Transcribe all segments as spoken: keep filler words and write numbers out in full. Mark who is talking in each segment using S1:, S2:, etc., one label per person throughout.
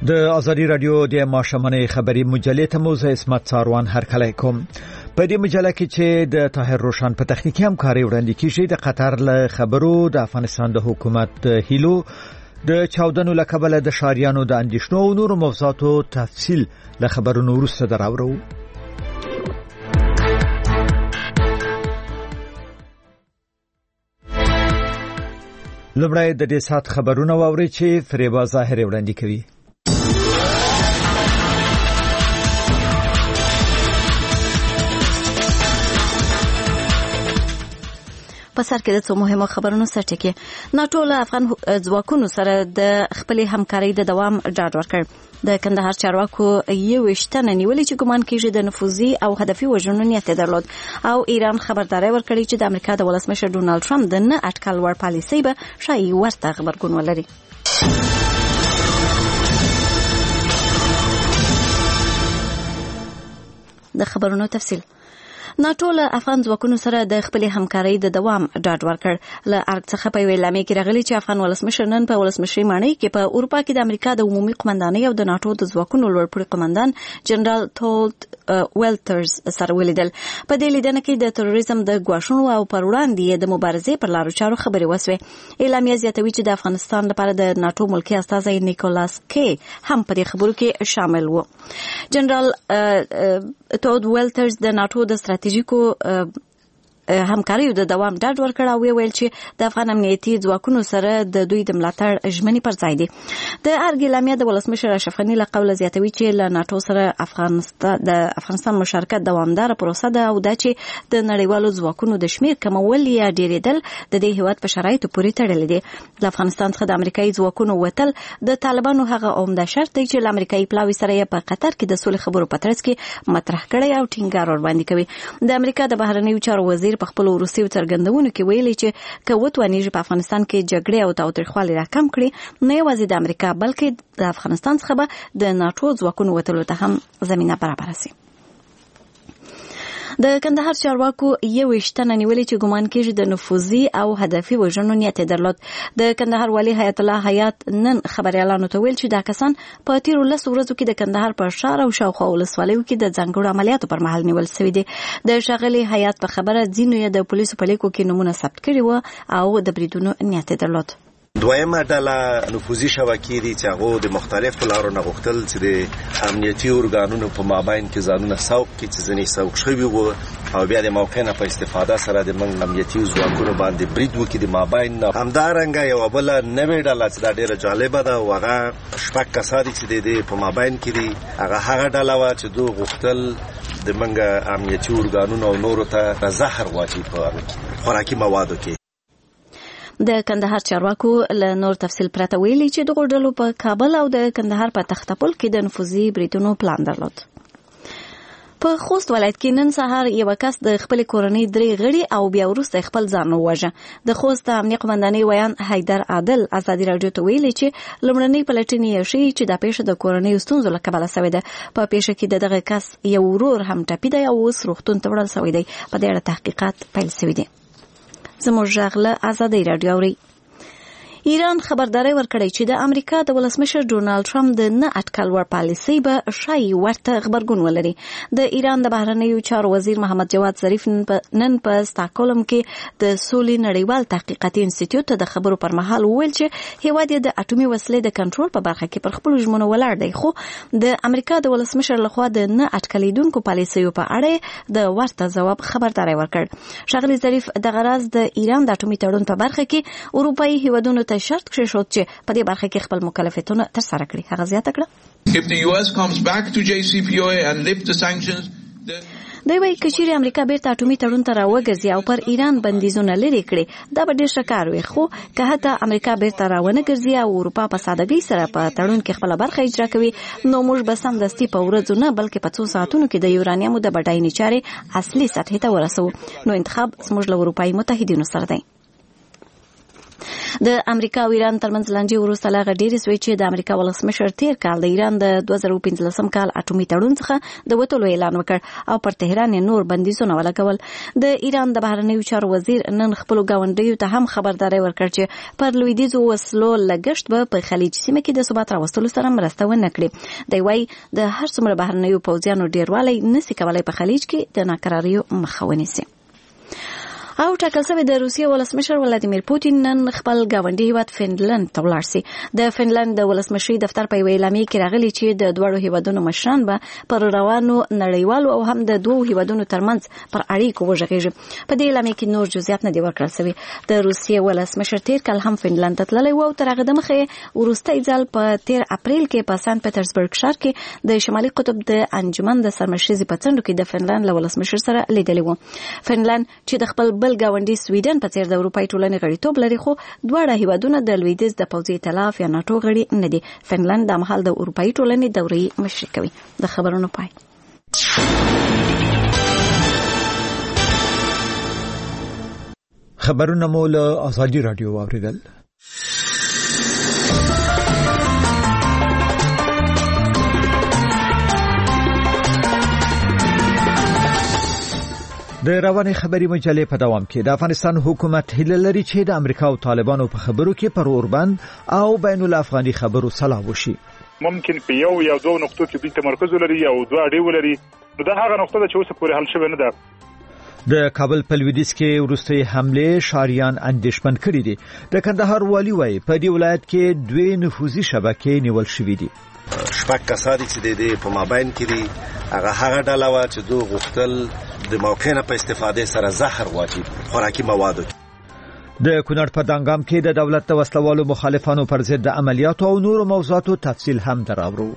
S1: د ازادي رادیو د ماشومانو خبري مجلې ته موزه اسمت څاروان هرکلی کوم. په دې مجله کې چې د طاهر روشن په تخنیکی همکاري وړاندې کیږي د قطر له خبرو د افغانستان د حکومت هیلو د چاودنو له کبله د شاریانو د اندیشنو او نورو موضوعاتو تفصیل له خبرونو وروسته دراوړو. لومړی د دې سات خبرونه واوري چې فریبا ظاهر وړاندې کوي.
S2: په سر کې د څو مهمو خبرونو سرټکی. ناټو له افغان ځواکونو سره د خپل همکارۍ د دوام ډاډ ورکړ. د کندهار چارواکو یو وشتنه نیولې چې ګمان کیږي د نفوذي او هدفي وژنو نیت درلود او ایران خبرداري ورکړي چې د امریکا د ولسمشر ډونالد ټرمپ د نه اټکل ور پالیسي به شایي ورته خبرګون ولري. د خبرونو تفصیل. ناټو له افغان ځواکونو سره د خپل همکارۍ د دوام ډاډ ورکړ. له ارګ څخه په اعلامیه کې راغلي چې افغان ولسمشر نن په ولسمشري ماڼۍ کې په اروپا کې د امریکا د عمومي قومندانۍ او د ناټو د ځواکونو لوړپوړي قومندان جنرال تولت ویلټرز سره ولیدل. په دې لیدنه کې د تروریزم د ګواښونو او پر وړاندې د مبارزې پر لارو چارو خبرې وسوې. اعلامیه زیاتوي چې د افغانستان لپاره د ناټو ملکی استازی نیکولاس کې هم په دې خبرو کې شامل و. جنرال تولت ویلټرز د ناټو د ستراتیژیکو همکاریو د دوام ډاډ ورکړ او ویل چې د افغان امنیتي ځواکونو سره د دوی د ملاتړ ژمنې پر ځای دي. د ارګ اعلامیه د ولسمشر اشرف غني له قوله زیاتوي چې له ناټو سره افغانستان د افغانستان مشارکت دوامدار پروسه ده او دا چې د نړیوالو ځواکونو د شمیر کمول یا ډیریدل د دې هیواد په شرایطو پورې تړلي دي. د افغانستان څخه د امریکایي ځواکونو وتل د طالبانو هغه عمده شرط دی چې له امریکایي پلاوي سره یې په قطر کې د سولې خبرو په ترڅ کې مطرح کړی او ټینګار ور باندې کوي. د امریکا د بهرنیو چارو وزیر په خپل وروستیو څرګندونو کې ویلي چې که وتوانیږي په افغانستان کې جګړې او تاوتریخوالی راکم کړي نه یوازې د امریکا بلکې د افغانستان څخه به د ناټو ځواکونو وتلو ته هم زمینه برابره شي. د کندهار چارواکو یو وشتنه نیولې چې ګمان کیږي د نفوذي او هدفي وژنو نیت درلود. د کندهار والی حیات الله حیات نن خبريالانو ته ویل چې دا کسان په تیرو لس ورځو کې د کندهار په شهر او شاوخوا ولسوالیو کې د ځانګړو عملیاتو پر مهال نیول شوی دي. د شاغلي حیات په خبره ځینو یې د پولیسو په لیکو کې نمونه ثبت کړي و او د بریدونو نیت درلود.
S3: دویمه ډله نفوذي شبکې دي چې هغه د مختلفو لارو نه غوښتل چې د امنیتي ارګانونو په مابین کې ځانونه سوق کړي چې ځینې سوق شوي وو او بیا د موقع نه په استفاده سره د موږ امنیتي ځواکونو باندې برید وکړي د مابین نه. همدارنګه یوه بله نوې ډله چې دا ډېره جالبه ده او هغه شپږ کسان دي چې د دې په مابین کې دي. هغه هغه ډله وه چې دوی غوښتل د موږ امنیتي ارګانونو او نورو ته زهر واچوي په خوراکي موادو کې.
S2: د کندهار چارواکو له نور تفصیل پرته ویلي چې دغه ډلو په کابل او د کندهار په تختپل کې د نفوذي بریدونو پلان درلود. په خوست ولایت کې نن سهار یو کس د خپل کورنۍ درې غړي او بیا وروسته خپل ځان وواژه. د خوست امنیه قومندانۍ ویان حیدر عادل ازادي رادیو ته ویلي چې لومړنۍ پلټنې یې ښیي چې دا پیښه د کورنۍ ستونزو له کبله شوې ده. په پیښه کې د دغه کس یو ورور هم ټپي دی او اوس روغتون ته وړل شوی دی. په دې اړه تحقیقات پیل شوي دي. زموږ غږ له ازادي رادیو اوري. ایران خبرداري ورکړی چې د امریکا د ولسمشر ډونالد ټرمپ د نه اټکل ور پالیسي به شایي ورته خبرګون ولري. د ایران د بهرنیو چارو وزیر محمد جواد ظریف نن په استاکولم کې د سولې نړیوال تحقیقاتي انسټیټیوټ ته د خبرو پر مهال وویل چې هیواد یې د اټومي وسلې د کنټرول په برخه کې پر خپل ژمنو ولاړ دی، خو د امریکا د ولسمشر لخوا د نه اټکلیدونکو پالیسیو په اړه د ورته ځواب خبرداري ورکړ. ښاغلي ظریف د غرض د ایران د اټومي تړون په برخه کې اروپایي هیوادونو ته شرط کړی شو چې په دې برخه کې خپل مکلفیتونه ترسره کړي. هغه زیاته کړه
S4: If the U S comes back to J C P O A and lift the sanctions,
S2: دوی وايي کچېرې امریکا بیرته اټومي تړون ته راوګرځي او پر ایران بندیزونه لري کړي دا به ډېر ښه کار وي، خو که حتی امریکا بیرته راونه ګرځي او اروپا په سادهګۍ سره په تړون کې خپله برخه اجرا کوي نو موږ به سمدستي په ورځو نه بلکې په څو ساعتونو کې د یورانیمو د بډاینې چارې اصلي سطحې ته ورسوو. نو انتخاب زموږ له اروپایي متحدینو سره دی. د امریکا او ایران ترمنځ لانجې وروسته لا غډېرې سوې چې د امریکا ولسمشر تیر کال د ایران د دوه زره پنځلسم کال اټومي تړون څخه د وتلو اعلان وکړ او پر تهران نور بندیزونه ولګول. د ایران د بهرنیو چارو وزیر نن خپل ګاونډیو ته هم خبرداري ورکړ چې پر لویدیځو وسلو لګښت به په خلیج سیمه کې د ثبات راوستلو سره مرسته ونه کړي. دی وايي د هر څومره بهرنیو پوځیانو ډیروالی نسی کولای په خلیج کې د ناکراریو مخه ونیسي. او ټاکل شوی د روسیې ولسمشر ولادیمیر پوتین نن خپل ګاونډي هیواد فنلند ته ولاړ سي. د فنلند د ولسمشري دفتر په اعلامیه کې راغلي چې د دوړو هیوادونو مشران به پر روانو نړیوالو او هم د دوه هیوادونو ترمنځ پر اړیکو وژغېږي. په دې اعلامیه کې نور جزئیات نه دي ورکړل شوي. د روسیې ولسمشر تیر کال هم فنلند ته تللی و او تر هغه دمخه وروستی ځل په تیر اپریل کې په سان پټرزبرګ ښار کې د شمالي قطب د انجمن د سرمشرزي په څنډو کې د فنلند له ولسمشر سره لیدلی و. فنلند چې د خپل بل ګاونډي سویډن په څیر د اروپای ټولنې غړیتوب لري خو دواړه هیوادونه د لویدیځ د پوځي ائتلاف یا ناتو غړي نه دي. فنلند د مهال د اروپای ټولنې دورې مشري کوي. د خبرونو پای.
S1: خبرونه مو له آزادي رادیو واوریدل. د رواني خبري مجلې په دوام کې د افغانستان حکومت هیله لري چې د امریکا او طالبانو په خبرو کې پر اوربند او بین الافغاني خبرو صلاح وشي.
S5: ممکن په یو یا دوه نقطو کې به تمرکز ولري او دوه اړې ولري. نو دا هغه نقطه ده چې اوس پورې حل شوی نه ده.
S1: د کابل په لویدیځ کې وروستي حمله شاریان اندېښمن کړي دي. د کندهار والي وايي په دې ولایت کې دوه نفوذي شبکې نیول شوې دي.
S3: شپږ کسان چې د دې په مابین کې دي هغه هغه ډله وا چې دوه غوښتل د موقع نه په استفاده سره زهر واچي خوراکي مواد.
S1: د کونړ په دانګام کې د دولت د وسلوالو مخالفانو پر ضد د عملیاتو او نورو موضوعاتو تفصیل هم دراوړو.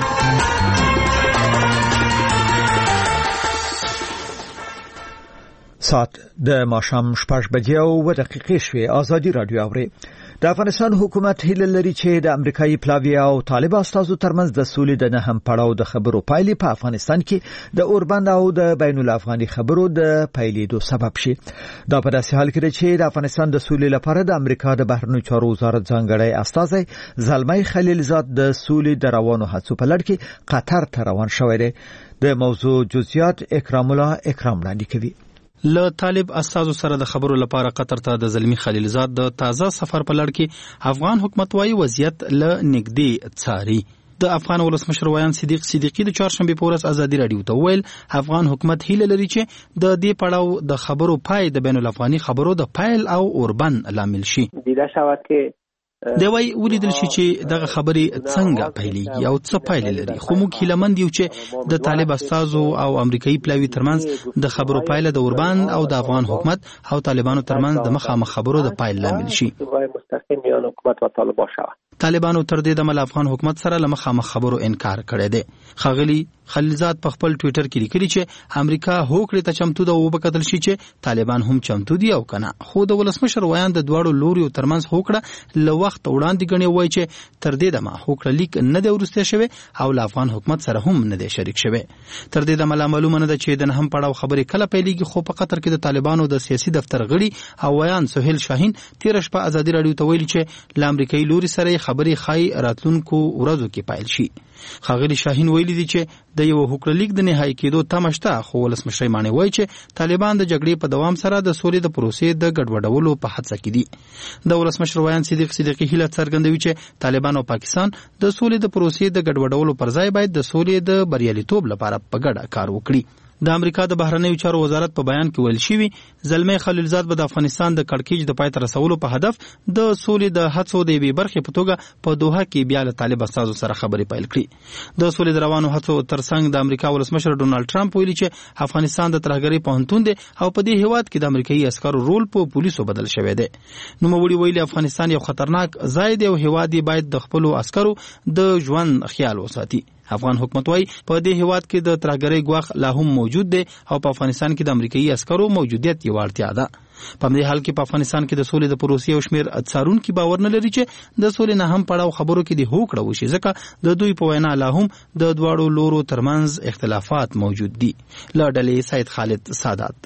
S1: ساعت د ماښام شپږ بجې او اووه دقیقې شوې. آزادي رادیو اوري. د افغانستان حکومت هیله لري چې د امریکایي پلاوی او طالب استازو ترمنځ د سولې د نهم پړاو د خبرو پایلې په افغانستان کې د اوربند او د بین الافغاني خبرو د پایلیدو سبب شي. دا په داسې حال کې ده چې د افغانستان د سولې لپاره د امریکا د بهرنیو چارو وزارت ځانګړی استازی زلمی خلیلزاد د سولې د روانو هڅو په لړ کې قطر ته روان شوی دی. د موضوع جزئیات اکرام الله اکرام وړاندې کوي.
S6: له طالب استازو سره د خبرو لپاره قطر ته د زلمی خلیلزاد د تازه سفر په لړ کې افغان حکومت وايي وضعیت له نږدې څاري. د افغان ولسمشر ویان صدیق صدیقی د چهارشنبه په ورځ ازادي رادیو ته ویل افغان حکومت هیله لري چې د دې پړاو د خبرو پای د بین الافغاني خبرو د پایل او اوربن لامل شي.
S7: دیده شود که
S6: دی وايي ولیدل شي چې دغه خبرې څنګه پیلېږي او څه پایلې لري. خو موږ هیلهمند یو چې د طالب استازو او امریکایي پلاوی ترمنځ د خبرو پایله د اوربند او د افغان حکومت او طالبانو ترمنځ د مخامخ خبرو د پایل لامل شي.
S7: مستقیم میان حکومت و طالبان شود.
S6: طالبانو تر دې د مل افغان حکومت سره له مخامخ خبرو انکار کړی دی. خاغلی خلیلزاد په خپل ټوئیټر کې لیکلي چې امریکا هوکړې ته چمتو ده او وبکتل شي چې طالبان هم چمتو دي او کنه. خو د ولسمشر ویان د دواړو لوريو ترمنځ هوکړه له وخت وړاندې غني وای چې تر دې دمه هوکړه لیک نه دی ورسته شوی او له افغان حکومت سره هم نه دی شریک شوی. تر دې دمه معلومه نه ده چې د هم پړاو خبرې کله پیلېږي. خو په قطر کې د طالبانو د سیاسي دفتر غړي او ویان سهیل شاهین تیر شپه ازادي رادیو ته ویلي چې ل امریکایي لوري سره خبرې خای راتلونکو ورځو کې پایل شي. خاغلی شاهین ویلي دي چې د یو هوکړه لیک د نهایی کېدو تمه شته. خو ولسمشر مانی وایي چې طالبان د جګړې په دوام سره د سولې د پروسې د ګډوډولو په هڅه کې دي. د ولسمشر ویان صدیق صدیقی هیله څرګندوي چې طالبان او پاکستان د سولې د پروسې د ګډوډولو پر ځای باید د سولې د بریالیتوب لپاره په ګډه کار وکړي. د امریکا د بهرنیو چارو وزارت په بیان کې ویل شوی زلمی خلیلزاد به د افغانستان د کړکېچ د پای ته رسولو په هدف د سولې د هڅو د یوې برخې په توګه په دوحه کې بیا له طالب استازو سره خبرې پیل کړې. د سولې د روانو هڅو ترڅنګ د امریکا ولسمشر ډونالد ټرمپ ویلي چې افغانستان د ترهګرۍ پوهنتون دی او په دې هیواد کې د امریکایي عسکرو رول په پولیسو بدل شوی دی. نوموړي ویلي افغانستان یو خطرناک ځای دی او هیواد باید د خپل عسکرو د ژوند خیال وساتي. افغان حکومت وايي په دې هیواد کې د ترهګرۍ ګواښ لا هم موجود دی او په افغانستان کې د امریکایي عسکرو موجودیت یو اړتیا ده. په دې حال کې په افغانستان کې د سولې د پروسې او شمیر څارونکو باور نه لري چې د سولې نه هم پړاو خبرو کې د هوکړه وشي ځکه د دوی په وینا لا هم د دواړو لورو ترمنځ اختلافات موجود دي. له ډلې سید خالد سادات.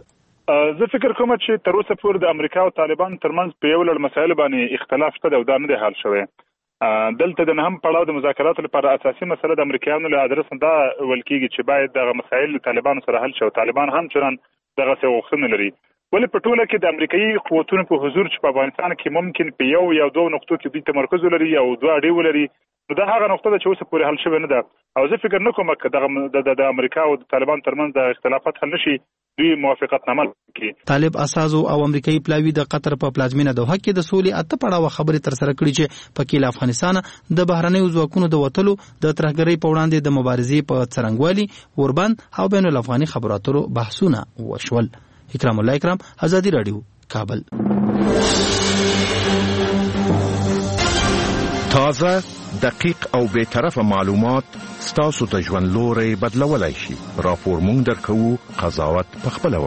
S5: زه فکر کوم چې تر اوسه پورې د امریکا او طالبان ترمنځ په یو لړ مسایل باندې اختلاف شته او دا نه دی حل شوی. دلته د نهم پړاو د مذاکراتو لپاره اساسي مسله د امریکایانو له ادرس دا ویل کېږي چې باید دغه مسایل له طالبانو سره حل شي. طالبان هم چران دغه څه غوښتنه لري، ولې په ټوله کې د امریکایي قوتونو په حضور چې په افغانستان کې ممکن په یو یا دوه نقطو کې دوی تمرکز ولري او دوه اړې ولري، نو دا هغه نقطه ده چې اوس پورې حل شوی نه ده. او زه فکر نه کوم چې دغه د امریکا او د طالبان ترمنځ د اختلافات حل نشي دوی موافقتنامه کوي.
S6: طالب اساسو او امریکایي پلاوی د قطر په پلازمینه دوحه کې د سولې اته پړاو خبرې تر سره کړې چې پکې له افغانستان د بهرنیو ځواکونو د وټلو د ترهګرۍ په وړاندې د مبارزې په څرنګوالي وربند او بین الافغاني خبرو اترو بحثونه وشول. اکرام الله اکرام، آزادی رادیو، کابل.
S8: تازه، دقیق او بے طرفه معلومات ستاسو ته ژوند لوري بدلولای شي. راپور مونږ درکوو، قضاوت پخپله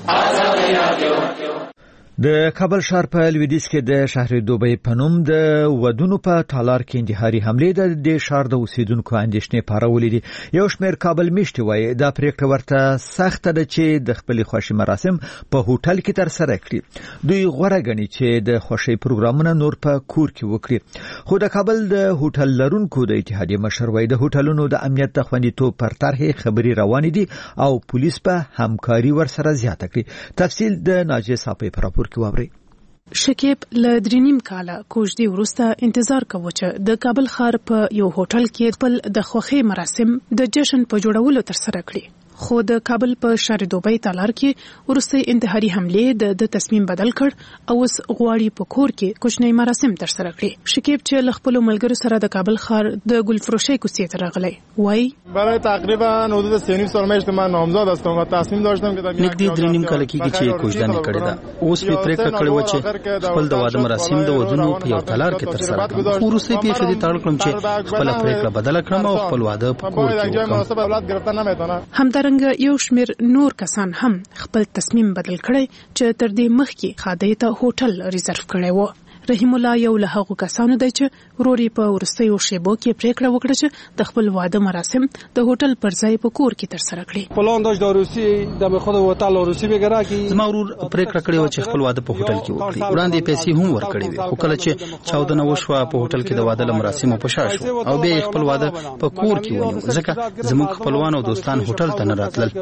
S8: وکړئ.
S1: د کابل ښار په لویدیځ کې د شهر دوبۍ په نوم د ودونو په تالار کې انتحاري حملې د دې ښار د اوسیدونکو اندېښنې پارولې دي. یو شمېر کابل میشتي وایي دا پریکړه ورته سخته ده چې د خپلې خوښې مراسم په هوټل کې ترسره کړي. دوی غوره ګڼي چې د خوښۍ پروګرامونه نور په کور کې وکړي. خو د کابل د هوټل لرونکو د اتحادیې مشر وایي د هوټلونو د امنیت د خوندیتوب پر طرحې خبرې روانې دي او پولیس به همکاري ورسره زیاته کړي. تفصیل د ناجیه صافی پر
S9: شکیب له درې نیم کاله کوژدې وروسته انتظار کوو چې د کابل ښار په یو هوټل کې خپل د خوښۍ مراسم د جشن په جوړولو ترسره کړي. خو د کابل په شهر دوبۍ تالار کې وروسته انتحاري حملې د د تصمیم بدل کړ او اوس غواړي په کور کې کوچنی مراسم ترسره کړي. شکیب چې له خپل ملګرو سره د کابل ښار د ګلفروشۍ کوڅې ته راغلی وایي
S10: برای تقریبا حدود سه نیم سال مشت من نامزد هستم و تصمیم داشتم که
S6: نږدې درې نیم کاله کېږي چې کوژدنې کړې ده. اوس مې پریکړه کړې وه چې خپل د واده مراسم د ودونو په یو تالار کې ترسره کړم. خو وروسته یې پیښې دې تړل کړم چې خپله پریکړه بدله کړم او خپل واده په کور کې وکړم.
S9: همدارنګه یو شمېر نور کسان هم خپل تصمیم بدل کړی چې تر دې مخکې خادۍ ته هوټل ریزرو کړی و. رحیم الله یو له هغو کسانو دی چې وروري په وروستیو شیبو کې پریکړه وکړه چې د خپل واده مراسم د هوټل پر ځای په کور کې ترسره کړي.
S10: پلان داشت داروسی د خود هوټل داروسی بګرا کی
S6: زما ورور پریکړه کړې و چې خپل واده په هوټل کې وکړي. وړاندې پیسې هم ورکړې وي، خو کله چې چاودنه وشوه په هوټل کې د واده مراسم په شا شو او بیا خپل واده په کور کې ونیو، ځکه زموږ خپلوان او دوستان هوټل ته نه راتلل.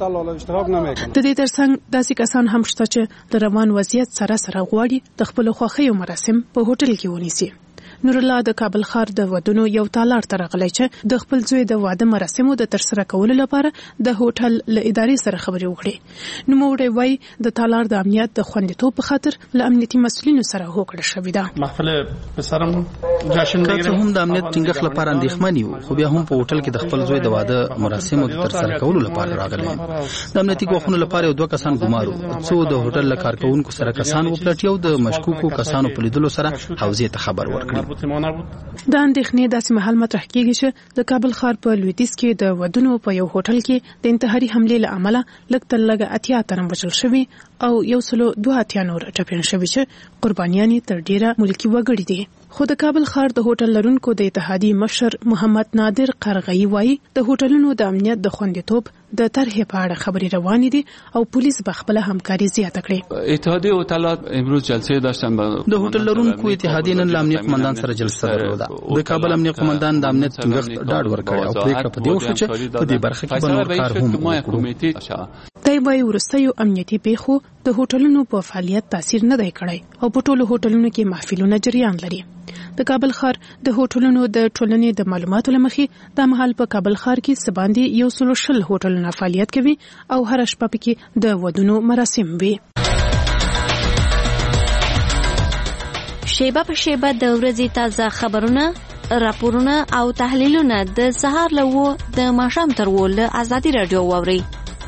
S9: د دې ترڅنګ داسې کسان هم شته چې د روان وضعیت سره سره غواړي د خپل خوښۍ مراسم په هوټل کې ونیسي. نور الله د کابل ښار د ودونو یو تالار ته راغلی چې د خپل زوی د واده مراسمو د ترسره کولو لپاره د هوټل له ادارې سره خبرې وکړي. نوموړی وایي د تالار د امنیت د خوندیتوب په خاطر له امنیتي مسؤلینو سره هوکړه شوې ده.
S10: محفل پسرم جشن
S6: که هم د امنیت ټینګښت لپاره اندېښمن یو، خو بیا هم په هوټل کې د خپل زوی د واده مراسمو د ترسره کولو لپاره راغلی. د امنیتي ګواښونو لپاره یو دوه کسان ګمارو، څو د هوټل له کارکوونکو سره کسان وپلټي او د مشکوکو کسانو په لیدلو سره حوزې ته خبر ورکړي.
S9: د اندېښنې داسې مهال مطرح کېږي چې د کابل ښار په لویدیځ کې د ودونو په یو هوټل کې د انتحاري حملې له امله لږ تر لږه اتیا تنه وژل شوي او یو سلو دوه اتیا نور ټپیان شوي چې قربانیان یې تر ډیره ملکي وګړي دي. خو د کابل ښار د هوټل لرونکو د اتحادیې مشر محمد نادر قرغی وایي د هوټلونو د امنیت د خوندیتوب د طرحې په اړه خبرې روانې دي او پولیس به خپل همکاري زیاته کړي.
S11: اتحادیه هوټلات امروز جلسه داشتن
S6: د هوټل لرونکو اتحادیې نن له امنیت قومندان سره جلسه درلوده. د کابل امنیت قومندان د امنیت ټینګښت ډاډ ورکړی او پریکړه په دې وشوه چې په دې برخه کې به نور کار هم وکړو. دی وايي وروستیو امنیتي پیښو د هوټلونو په فعالیت تاثیر نه دی کړی او په ټولو هوټلونو کې محفلونه جریان لري. د کابل ښار د هوټلونو د ټولنې د معلوماتو لمخې د مهال په کابل ښار کې سباندې یو سلو شل هوټلونه فعالیت کوي او هر شپه پکې د ودونو مراسم وي.
S2: شیبه په شیبه د ورځې تازه خبرونه، راپورونه او تحلیلونه د سهار له و د ماښام تر و له آزادي رادیو واورئ.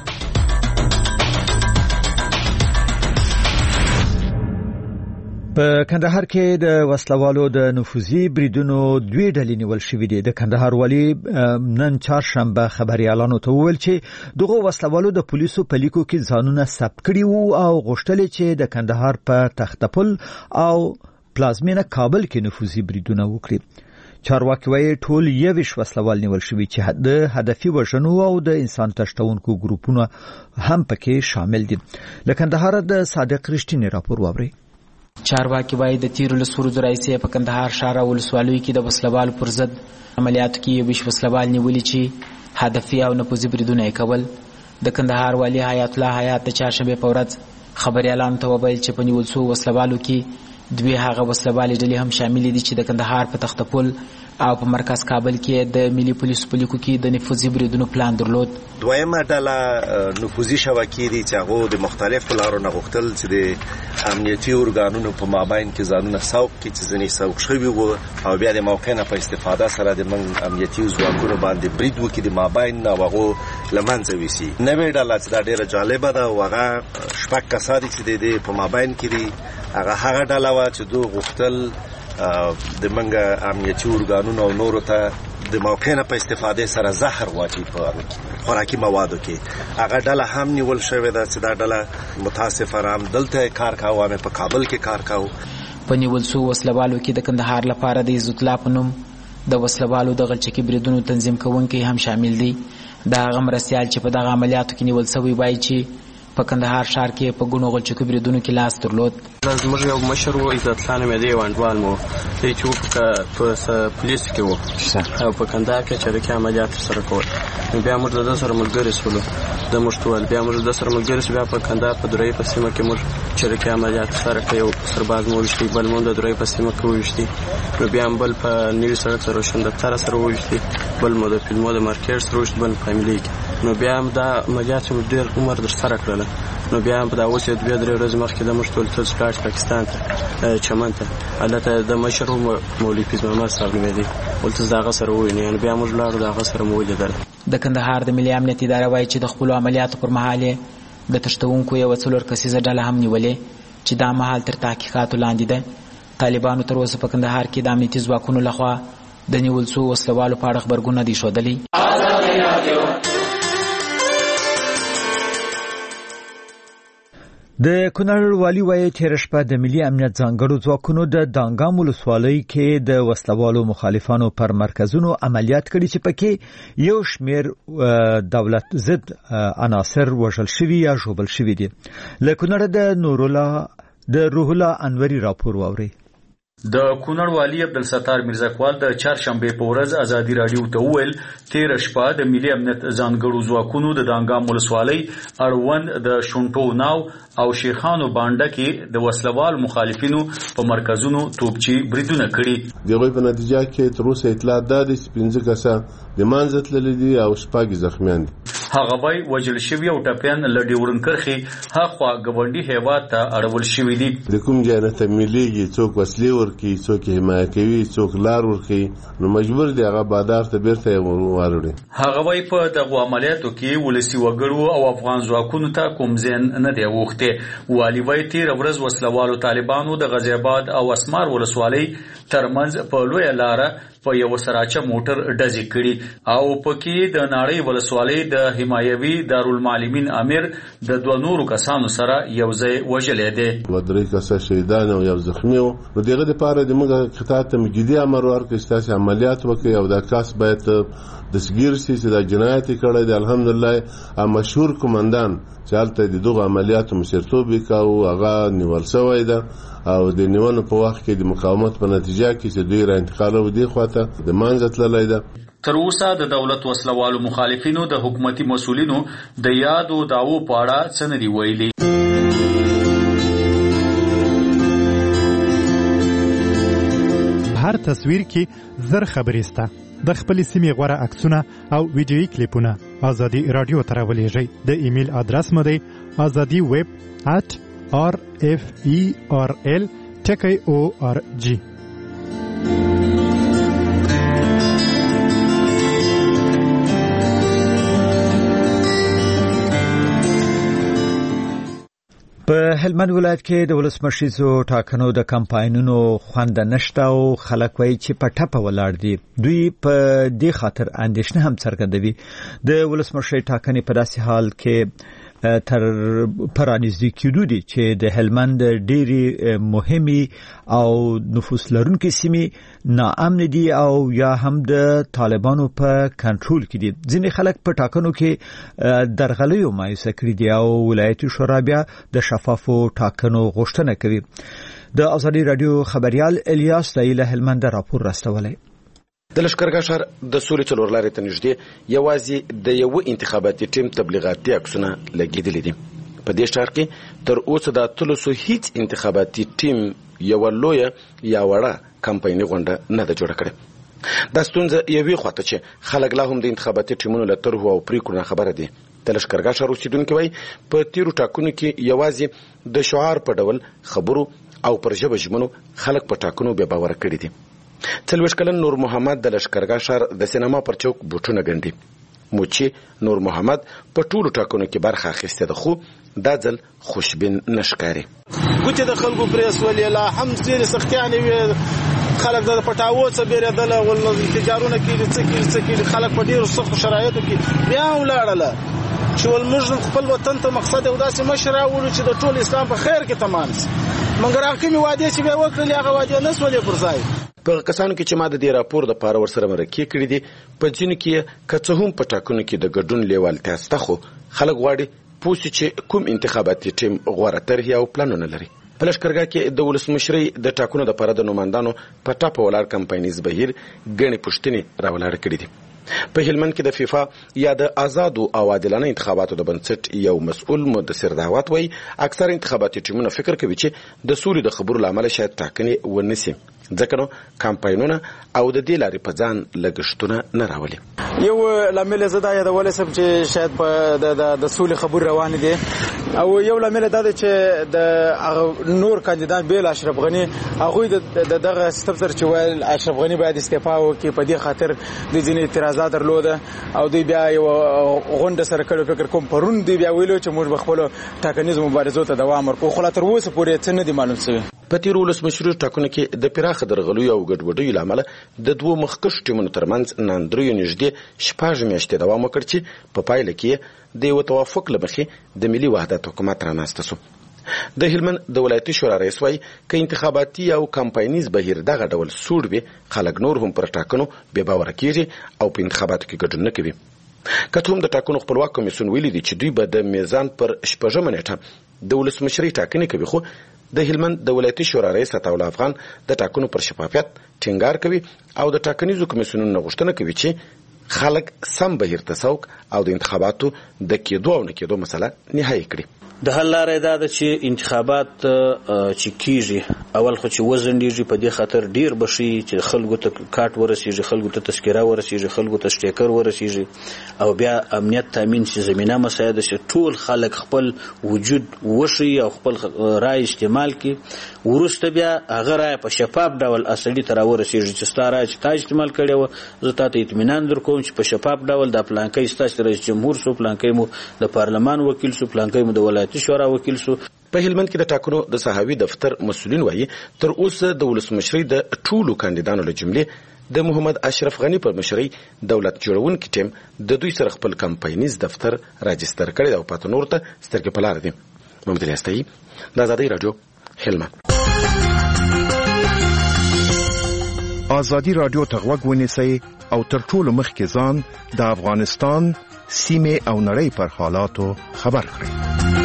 S1: په کندهار کې د وسلوالو د نفوذي بریدونو دوی ډلې نیول شوې دي. د کندهار والي نن چهارشنبه خبريالانو ته وویل چې دغه وسلوالو د پولیسو په لیکو کې ځانونه ثبت کړي وو او غوښتل چې د کندهار په تختپل او پلازمینه کابل کې نفوذي بریدونه وکړي. چارواکي وايي ټول یویش وسلوال نیول شوي چې د هدفي وژنو او د انسان تشتونکو ګروپونو هم پکې شامل دي. لکه کندهار د صادق رښتینی راپور واوري.
S12: چارواکي وايي د تیرو لسو ورځو راهیسې په کندهار ښار او ولسوالیو کې د وسلوالو پر ضد عملیاتو کې یویش وسلوال نیولي چې هدفي او نفوذي بریدونه یې کول. د کندهار والي حیات الله حیات د چهارشنبې په ورځ خبریالانو ته وویل چې په نیول شوو وسلوالو کې دوی هغه وسلوالې ډلې هم شاملې دي چې د کندهار په تختپل او په مرکز کابل کې د ملي پولیسو په لیکو کې د نفوذي بریدونو پلان درلود.
S3: دویمه ډله نفوذي شبکې دي چې هغه د مختلفو لارو نه غوښتل چې د امنیتي ارګانونو په مابین کې ځانونه سوق کړي چې ځینې سوق شوي وو او بیا د موقع نه په استفاده سره د من امنیتي ځواکونو باندې برید وکړي د مابین نه هغه له منځه ویسي. نوې ډله چې دا ډېره جالبه ده او هغه شپږ کسان دي چې د په مابین کې دي. هغه هغه ډله وه چې دوی غوښتل د منګه امنیتي ارګانونو او نورو ته د موقع نه په استفاده سره زهر واچي په خوراکي موادو کې. هغه ډله هم نیول شوې ده چې دا ډله متاسفانه هم دلته کار کاوه، په کابل کې کار کاوه.
S12: په نیول شوو وسلوالو کې د کندهار لپاره د عزت الله په نوم د وسلوالو د غلچکي بریدونو تنظیم کوونکي هم شامل دي. د هغه مرستیال چې په دغه عملیاتو کې نیول شوی وایي چې په کندهار ښار کې په ګڼو غلچکو بریدونو کې لاس درلود.
S13: زموږ یو مشر و عزت الله نومېده، یو انډوال مو دی چې په پولیسو کې و او په کندهار کې چریکي عملیات سره کول. بیا موږ د ده سره ملګري شولو، د موږ ټول بیا موږ د ده سره ملګري شو. بیا په کندهار په درې په سیمه کې موږ چریکي عملیات سره کړی. یو سرباز مو وویشتي، بل مو د درې په سیمه کې وویشتي، نو بیا هم بل په نوي سړک سره روشندتره سره وویشتي، بل مو د فلمو د مارکیټ سره وویشتي، بل په فامیلي کې. نو بیا هم دا عملیات مو ډېر عمر در سره کړله. نو بیا هم په دا اوس یو دوه درې ورځې مخکې د موږ ټول ټول سپلاټ پاکستان ته چمن ته هلته د مشر مولوي فیض محمد صاحب نومېدی، ولته د هغه سره وویني. نو بیا موږ لاړو، د هغه سره مو ولیدل.
S12: د کندهار د ملي امنیت اداره وایي چې د خپلو عملیاتو پر مهال د تښتونکو یوه څلور کسیزه ډله هم نیولې چې دا مهال تر تحقیقاتو لاندې ده. طالبانو تر اوسه په کندهار کې د امنیتي ځواکونو لخوا د نیول شوو وسلوالو په اړه غبرګون نه دي ښودلی.
S1: د کونړ والي وایي تېره شپه د ملي امنیت ځانګړو ځواکونو د دانګام ولسوالۍ کې د وسلوالو مخالفانو پر مرکزونو عملیات کړي چې پکې یو شمېر دولت ضد عناصر وژل شوي یا ژوبل شوي دي. له کونړه د نورالله د روح الله انوري راپور واوري.
S14: د کونړ والي عبدالستار میرزاکوال د چهارشنبې په ورځ ازادي راډیو ته وویل تېره شپه د ملي امنیت ځانګړو ځواکونو د دانګام ولسوالۍ اړوند د شونټو ناو او شیخانو بانډه کې د وسلوال مخالفینو په مرکزونو توپچي بریدونه کړي.
S15: دغه په نتیجه کې تر اوسه اطلاعات ده چې پنځه کسان د مانځ تللي دي او شپږ زخمیان دي.
S14: هغه وایي وژل شوي او ټپیان له ډیورن کرښې هاخوا ګاونډي هیواد ته اړول شوي دي.
S15: د کوم ځای نه ته میلیږي، څوک وسلې ورکوي، څوک حمایه کوي، څوک لار ورکوي، نو مجبور دی هغه بادار ته بیرته واروړي.
S14: هغه وایي په دغو عملیاتو کې ولسي وګړو او افغان ځواکونو ته کوم زیان نه دی اوښتی. والي وایي تېره ورځ وسلوالو طالبانو د غازي آباد او اسمار ولسوالۍ ترمنځ په لویه لاره په یو سراچه موټر ډزې کړي او پکې د ناړۍ ولسوالۍ د حمایوي دارالمعلمین امیر د دوه نورو کسانو سره یو ځای وژلی دی.
S15: دوه درې کسه شهیدان او یو زخمي وو. نو دغه دپاره زموږ قطاع ته جدي امر ورکړی چې تاسې عملیات وکړئ او دا کس باید دستګیر شي چې دا جنایت یې کړی دی. الحمدلله مشهور قمندان چې هلته د دغو عملیاتو مشرتوب یې کاوه هغه نیول شوی ده او د نیونو په وخت کې د مقاومت په نتیجه کې چې دوی را انتقالو دې خواته د مانځه تللی ده.
S14: تر اوسه د دولت وسلوالو مخالفینو د حکومتي مسؤلینو د یادو دعوو په اړه څه نه دي ویلي.
S16: هر تصویر کې زر خبرې سته. د خپلې سیمې غوره عکسونه او ویډیویي کلیپونه ازادي راډیو ته راولیږئ. د ایمیل ادرس مو دی ازادي ویب ات آر اف ای آر ال ټکی او آر جی.
S1: په هلمند ولایت کې د ولسمشریزو ټاکنو د کمپاینونو خوند نشته او خلک وایي چې په ټپه ولاړ دي. دوی په دې خاطر اندېښنه هم څرګندوي. د ولسمشری ټاکنې په داسې حال کې تر پرانیزدي کېدو دي چې د هلمند ډېری مهمي او نفوس لرونکي سیمې ناامن دي او یا هم د طالبانو په کنټرول کې دي. ځینې خلک په ټاکنو کې درغلیو مایوسه کړي دي او ولایتي شورا بیا د شفافو ټاکنو غوښتنه کوي. د ازادي رادیو خبريال الیاس دایله هلمند راپور راستولی.
S17: د لشکرګاه ښار د سولې څلور لارې ته نږدې یوازې د یو انتخاباتي ټیم تبلیغاتي عکسونه لګېدلي دي. په دې ښار کې تر اوسه د اتلسو هیڅ انتخاباتي ټیم یوه لویه یا وړه کمپایني غونډه نه ده جوړه کړې. دا ستونزه یوې خواته چې خلک لا هم د انتخاباتي ټیمونو له طرحو او پریکړو نه خبره دي. د لشکرګاه ښار اوسېدونکي وایي په تیرو ټاکنو کې یوازې د شعار په ډول خبرو او پر ژبه ژمنو خلک په ټاکنو بې باوره کړي دي. څلوېښت کلن نور محمد د لشکرګاه ښار د سینما پر چوک بوټونه ګنډي. موچي نور محمد په ټولو ټاکنو کې برخه اخیستې ده خو دا ځل خوشبین نه ښکاري.
S18: ګوتې د خلکو پرې سولې لا هم ځینې سختیانې وې. خلک د پټاوو څه بیرېدله ول انفجارونه کېږي څه کېږي څه کېږي. خلک په ډېرو سختو شرایطو کې بیا هم ولاړله چې ول موږ خپل وطن ته مقصد یو داسې مشر راوړو چې د ټول اسلام په خیر کې تمام شي. مګر هغه کومې وعدې چې بیا وکړلې هغه وعدې نه سولې پر ځای.
S17: په کسانو کې چې ما د دې راپور د پاره ورسره مرکې کړې دي په ځینو کې که څه هم په ټاکنو کې د ګډون لیوالتیا شته خو خلک غواړي پوه سي چې کوم انتخاباتي ټیم غوره طرحې او پلانونه لري. په لشکرګاه کې د ولسمشرۍ د ټاکنو دپاره د نوماندانو په ټاپه ولاړ کمپاینیز بهیر ګڼې پوښتنې راولاړې کړې دي. په هلمند کې د فیفا یا د آزادو او عادلانه انتخاباتو د بنسټ یو مسؤل مدثر دعوت وایي اکثر انتخاباتي ټیمونه فکر کوي چې د سولې د خبرو له امله شاید ټاکنې ونه سي ځکه نو کمپاینونه او د دې لارې په ځان لګښتونه نه راولي.
S18: یو لامل زه دا یادولی سم چې شاید په د سولې خبرې روانې دي او یو لامل دا دی چې د نور کاندیدان بیل اشرف غني هغوی د دغه سیستم سره چې ویل اشرف غني باید استعفا وکړي په دې خاطر د ځینې اعتراضات درلوده او دوی بیا یو غونډه سره کړې. فکر کوم پرون دوی بیا ویلو چې موږ به خپلو ټاکنیزو مبارزو ته دوام ورکړو خو لا تر اوسه پورې څه نه دي معلوم شوي.
S17: په تیرو ولسمشریو ټاکنو کې د پراخه درغلیو او ګډوډیو له امله د دوو مخکښو ټیمونو ترمنځ ناندریو نږدې شپږ میاشتې دوام وکړ چې په پایله کې د یو توافق له مخې د ملي وحدت حکومت رانسته سو. د هلمند د ولایتي شورا رئیس وایي که انتخاباتي او کمپاینیز بهیر دغه ډول سوړ وي خلک نور هم پر ټاکنو بې باوره کېږي او په انتخاباتو کې ګډون نه کوي. که څه هم د ټاکنو خپلواک کمیسیون ویلي دي چې دوی به د میزان پر شپږمه نیټه د ولسمشرۍ ټاکنې کوي خو د هلمند د ولایتي شورا رئیس عطاالله افغان د ټاکنو پر شفافیت ټینګار کوي او د ټاکنیزو کمیسیونونو غوښتنه کوي چې خلک سم بهیر ته سوق او د انتخاباتو د کېدو او نه کېدو مسله نهایي کړي.
S19: د حل لاره دا ده چې انتخابات چې کیږي اول خو چې وزنډیږي په دې خاطر ډیر بشي چې خلکو ته کارت ورسیږي خلکو ته تذکره ورسیږي خلکو ته سټیکر ورسیږي او بیا امنیت تامین شي زمينه مساعد شي ټول خلک خپل وجود وشي او خپل رائے استعمال کړي ورسته بیا هغه رائے په شفاف ډول اصلي تر ورسیږي چې ستاره چې تا استعمال کړي و زه تاسو اطمینان درکوم چې په شفاف ډول د پلانکې ستاسو رئیس جمهور سو پلانکې مو د پارلمان وکیل سو پلانکې مو د ولایت شورا وکیل سو.
S17: په هلمند کې د ټاکنو د صحاوي دفتر مسؤلین وایي تر اوسه د ولسمشرۍ د ټولو کاندیدانو له جملې د محمد اشرف غني پر مشرۍ دولت جوړونکي ټیم د دوی سره خپل کمپاینیز دفتر راجستر کړی او پاتې نور ته سترګې په لار دي. محمد الیاستایي د ازادي رادیو هلمند.
S8: ازادي رادیو ته غوږ ونیسئ او تر ټولو مخکې ځان د افغانستان سیمه او نړۍ پر حالاتو خبر کړئ.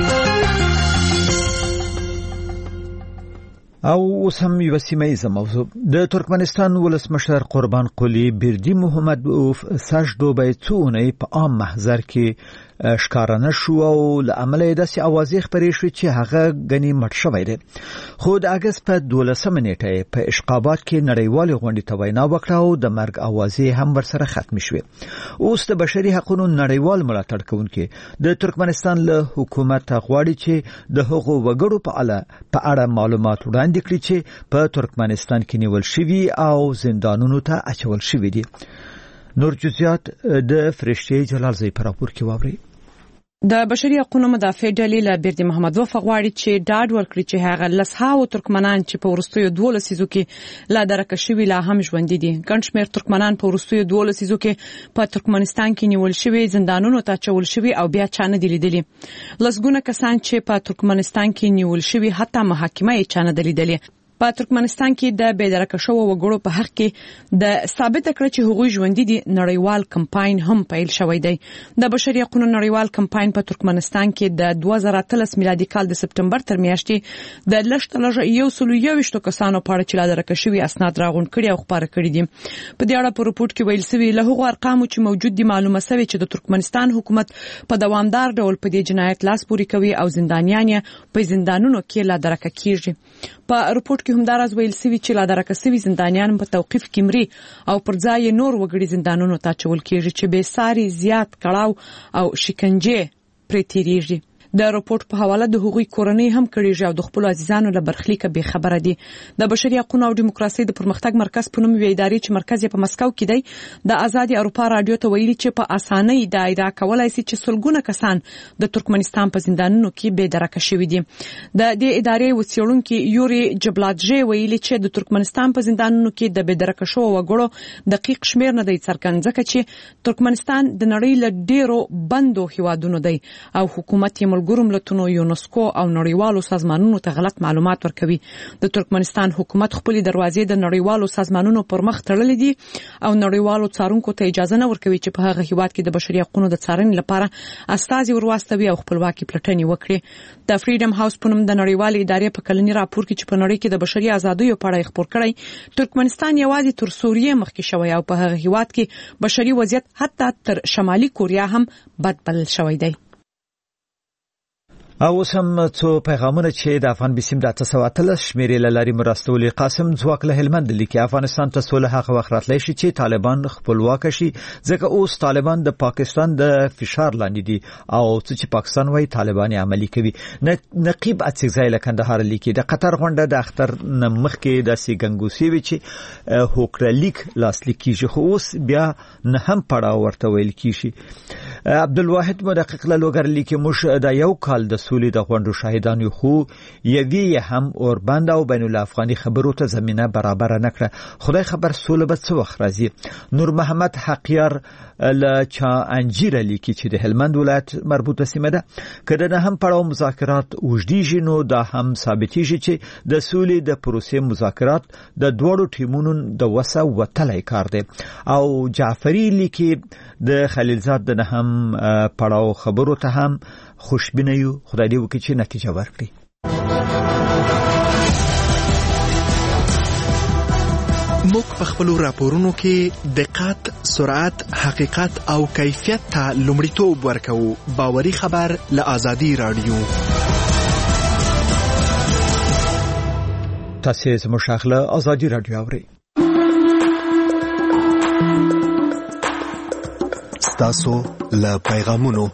S1: او اوس هم یو سیمه موضوع د ترکمنستان ولسمشر قربان قلی بردی محمد اوف سجدو به څونه په عام محضر کې ښکارانه شو او له عمله داسې اوازې خپرې شوې چې هغه غني مړ شوی دی خو د اګست په دولسمه نیټه په اشقابات کې نړیوالې غونډې ته وینا وکړه او د مرګ اوازې هم ورسره ختم شوې. اوس د بشري حقوقو نړیوال ملاتړ کوونکي د ترکمنستان له حکومت غواړي چې د هغو وګړو په اړه په اړه معلومات وړاندې کړي چې په ترکمنستان کې نیول شوي او زندانونو ته اچول شوي دي. نور جزئیات د فرشته جلال زی پر راپور کې واوري.
S20: د بشري حقوقو مدافع ډلې له بیردي محمد وفا غواړي چې ډاډ ورکړي چې هغه لسهاو ترکمنان چې په ورستیو دوه لسیزو کې لا درکه شوي لا هم ژوند دي. ګڼ شمېر ترکمنان په ورستیو دوه لسیزو کې په ترکمنستان کې نیول شوي، زندانونو ته اچول شوي او بیا چا نه دي لیدلي. لسګونه کسان چې په ترکمنستان کې نیول شوي حتی محاکمه یې چا نه دي لیدلي. په ترکمنستان کې د بېدرکه شوو وګړو په حق کې د ثابت کړ چې هغوی ژوندۍ دي نړیوال کمپاین هم پیل شوی دی. د بشري حقوقو نړیوال کمپاین په ترکمنستان کې د دوه زره اتلس میلادي کال د سپټمبر تر میاشتې د لږ تر لږه یو سل یو ویشت کسانو په اړه چې لا درکه شوي اسناد راغونډ کړي او خپاره کړي دي. په دې اړه په رپورټ کې ویل شوی له هغو ارقامو چې موجود دي معلومه شوی چې د ترکمنستان حکومت په دوامدار ډول په دې جنایت لاس پورې کوي او زندانیان په زندانونو کې لا درکه کیږي. په رپورټ کې هم دا راز ویل شوی چې لا درکه شوي زندانیان په توقیف کې مري او پر ځای نور وګړي زندانونو ته اچول کیږي چې بې ساري زیات کړاو او شکنجه پرې تیریږي. د رپورټ په حواله د هغوی کورنۍ هم کړيږي او د خپل عزیزانو له برخلیکه به خبره دي. د بشري حقوقو او دیموکراسي د پرمختګ مرکز په نوم وی ادارې چې مرکز یې په مسکو کې دی د آزادي اروپا رادیو ته ویلي چې په اسانۍ د ادعا کولای شي چې سلګونه کسان د ترکمنستان په زندانونو کې به درکه شوي دي. د دې ادارې وڅېړونکو یوري جبلاتجي ویلي چې د ترکمنستان په زندانونو کې د به درکه شوو وګړو دقیق شمیر نه دی څرګند ځکه چې ترکمنستان د نړۍ له ډیرو بندو هیوادونو دی او حکومت یې ملګرو ملتونو یونسکو او نړیوالو سازمانونو ته غلط معلومات ورکوي. د ترکمنستان حکومت خپل دروازې د نړیوالو سازمانونو پر مخ تړلې دي او نړیوالو څارونکو ته اجازه نه ورکوي چې په هغه هیواد کې د بشري حقوقو د څارنې لپاره استازي ورواستوي او خپلواکي پلټنې وکړي. د فریډم هاوس په نوم د نړیوال ادارې په کلنی راپور کې چې په نړۍ کې د بشري ازادیو په اړه خبر کړی ترکمنستان یوازې تر سوریې مخکې شوی او په هغه هیواد کې بشري وضعیت حتی تر شمالي کوریا هم بد بلل شوی دی.
S1: او سم څو پیغامونه چې د افغان بسیم د تاسو اتلس شمیرې لاري مرستولي قاسم ځواک له هلمند لیکي افغانستان ته سوله هغه وخت راتلی شي چې طالبان خپلواک شي ځکه اوس طالبان د پاکستان د فشار لاندې دي او چې پاکستان وايي طالبان عملی کوي. نقیب اڅکزای له کندهار لیکي د قطر غونډه د اختر نمخ کې د سیګنګوسی وی چې هوکرلیک لاسلیک کیږي خو اوس بیا نه هم پړاو ورته ویل کیږي. عبدالواحد مدقق له لوګر لیکي مش د یو کال د سولې د غونډو شاهدان یو خو یوی هم اور بند او بین الافغاني خبرو ته زمينه برابر نه کړه. خدای خبر سولې به څه وخت راځي. نور محمد حقیار ل چا انجیر لیکي چې د هلمند ولایت مربوطه سیمه ده کله نه هم پړاو مذاکرات وجديږي نو دا هم ثابتېږي چې د سولې د پروسې مذاکرات د دوړو ټیمونو د وسه وتلای کار دي. او جعفری لیکي د خلیلزاد د نه هم پړاو خبرو ته هم خوشبینه یو خدای دې وکړي چې نتیجه ورکړي.
S21: موږ په خپل راپورونو کې دقت، سرعت، حقیقت او کیفیت ته لومړیتوب ورکوو. باوري خبر له آزادي رادیو.
S1: تاسو زموږ شاخله آزادي رادیو اورئ.
S21: تاسو له پیغامونو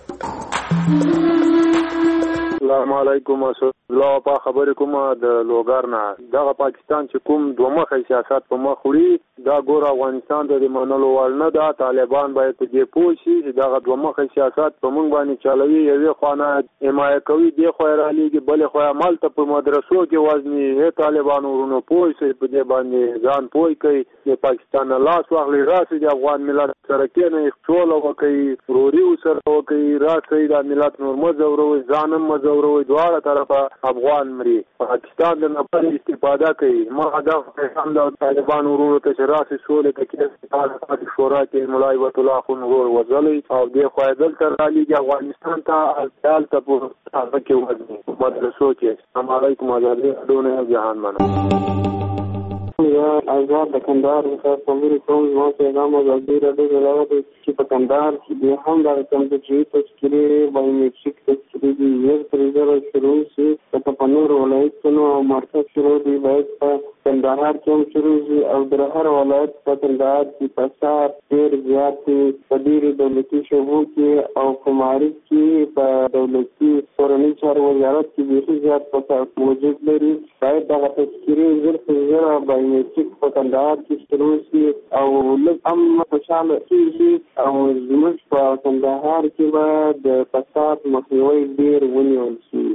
S22: السلام علیکم الله په خبرې کومه د لوګر نه دغه پاکستان چې کوم دوه مخه سیاست په مخ وړي دا ګور افغانستان ته د منلو وړ نه ده. طالبان باید په دې پوه شي چې دغه دوه مخه سیاست په موږ باندې چلوي. یوې خوا حمایه کوي دې خوا را لېږي بلې خوا عمل ته په مدرسو کې وزني هې طالبان ورونو پوه شي په دې باندې ځان پوه کوي د پاکستان نه لاس واخلي راسي د افغان ملت سره کېنه څول وکړي روري سره وکړي راسي د ملت نور مزوروي ځانم مزوروي دواړه طرفه افغان مري. پاکستان د نفر استفاده کوي. ما هدف هم د طالبان ورونو ته شراسي سولې کې طالبان شورا کې مولای وت الله خو نور وزلي او د خوایدل تر علی افغانستان ته خیال ته په هغه کې وځي مدرسو کې. السلام علیکم آزادي دونه جهان منو یا آزاد د کندهار څخه خبرې کوم. زما پیغام آزادي راډیو راوړی چې په کندهار کې به هم د کمپیوټري تشکیلې بایومټریک تشکیلې دي یو پرېږدل شروع شي په پنور ولایتونو او مرکز شروع دی باید په
S4: کندهار کې هم شروع شي او د هر ولایت په کندهار کې فساد ډېر زیات دی. په ډېرو دولتي شعبو کې او په معارف کې په دولتي کورني چارو وزارت کې بیخي زیات فساد موجود لري. باید دغه تذکیرې ژر تر ژره بایومیټریک په کندهار کې شروع شي او لږ هم خوشحاله کېږي او زموږ په کندهار کې به د فساد مخنیوی ډېر ونیول شي.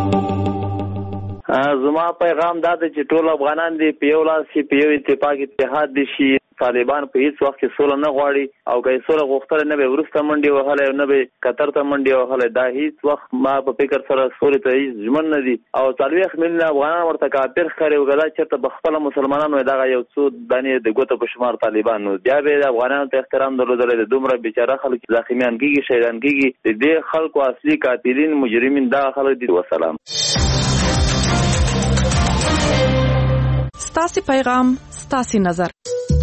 S7: زما پیغام دا دی چې ټول افغانان دي په یو لاس کې په یو اتفاق اتحاد دي شي. طالبان په هیڅ وخت کې سوله نه غواړي او که سوله غوښتل نه به ورسته منډي وهله او نه به قطر ته منډي وهله. دا هیڅ وخت ما په فکر سره سولې ته هیڅ ژمن نه دي او څلوېښت میلیونه افغانان ورته کافر ښکاري او دا چېرته به خپله مسلمانانو دغه یو څو دانې د ګوتو په شمار طالبان نو بیا به د افغانانو ته احترام درلودلی. د دومره بیچاره خلک زخمیان کېږي شهیدان کېږي. د دې خلکو اصلي قاتلین مجرمین دغه خلک دي. وسلام.
S20: ستاسو پیغام ستاسو نظر.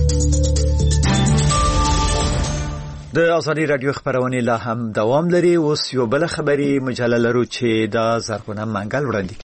S1: د ازادي رادیو خبرونه لا هم دوام لري. اوس یو بل خبري مجله لرو چې د زرغونه منګل وړاندې